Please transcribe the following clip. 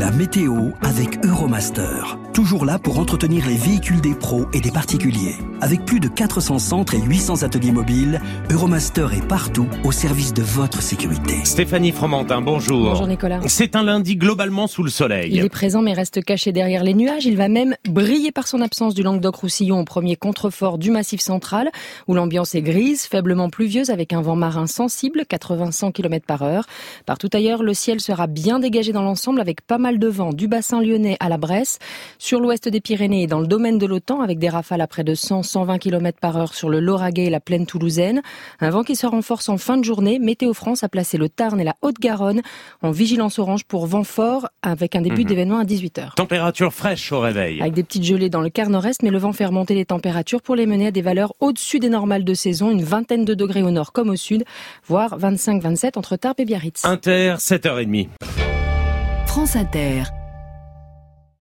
La météo avec Euromaster. Toujours là pour entretenir les véhicules des pros et des particuliers. Avec plus de 400 centres et 800 ateliers mobiles, Euromaster est partout au service de votre sécurité. Stéphanie Fromentin, bonjour. Bonjour Nicolas. C'est un lundi globalement sous le soleil. Il est présent mais reste caché derrière les nuages. Il va même briller par son absence du Languedoc-Roussillon au premier contrefort du Massif central, où l'ambiance est grise, faiblement pluvieuse avec un vent marin sensible, 80-100 km/h. Partout ailleurs, le ciel sera bien dégagé dans l'ensemble avec pas mal de vent du bassin lyonnais à la Bresse, sur l'ouest des Pyrénées et dans le domaine de l'Autan avec des rafales à près de 100-120 km/h sur le Lauragais et la plaine toulousaine. Un vent qui se renforce en fin de journée. Météo France a placé le Tarn et la Haute-Garonne en vigilance orange pour vent fort avec un début d'événement à 18h. Température fraîche au réveil. Avec des petites gelées dans le quart nord-est, mais le vent fait remonter les températures pour les mener à des valeurs au-dessus des normales de saison, une vingtaine de degrés au nord comme au sud, voire 25-27 entre Tarbes et Biarritz. Inter, 7h30. France Inter.